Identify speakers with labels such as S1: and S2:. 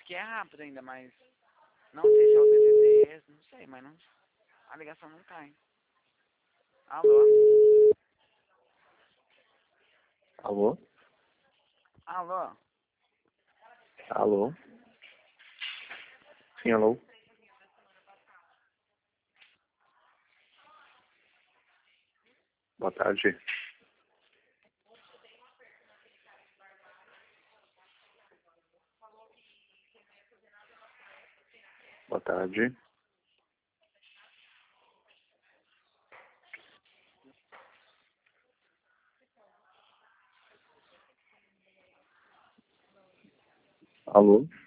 S1: que é rápido ainda, mas não sei se é o DDD, não sei, mas não, a ligação não cai. Alô?
S2: Alô?
S1: Alô?
S2: Alô? Sim, alô? Boa tarde. Boa tarde. Alô?